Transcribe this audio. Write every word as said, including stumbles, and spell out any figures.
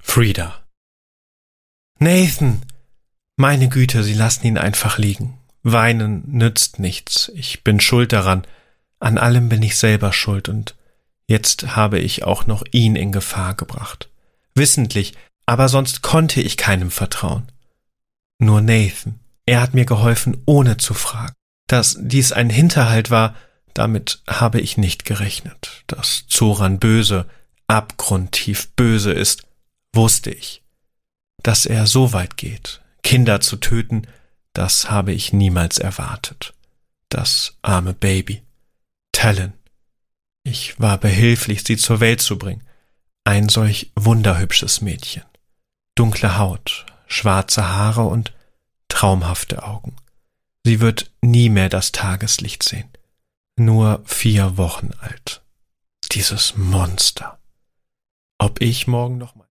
Frida. Nathan! Meine Güte, Sie lassen ihn einfach liegen. Weinen nützt nichts. Ich bin schuld daran. An allem bin ich selber schuld und jetzt habe ich auch noch ihn in Gefahr gebracht. Wissentlich, aber sonst konnte ich keinem vertrauen. Nur Nathan. Er hat mir geholfen, ohne zu fragen. Dass dies ein Hinterhalt war, damit habe ich nicht gerechnet. Dass Zoran böse, abgrundtief böse ist, wusste ich. Dass er so weit geht, Kinder zu töten, das habe ich niemals erwartet. Das arme Baby. Talon. Ich war behilflich, sie zur Welt zu bringen. Ein solch wunderhübsches Mädchen. Dunkle Haut, schwarze Haare und traumhafte Augen. Sie wird nie mehr das Tageslicht sehen. Nur vier Wochen alt. Dieses Monster. Ob ich morgen noch mal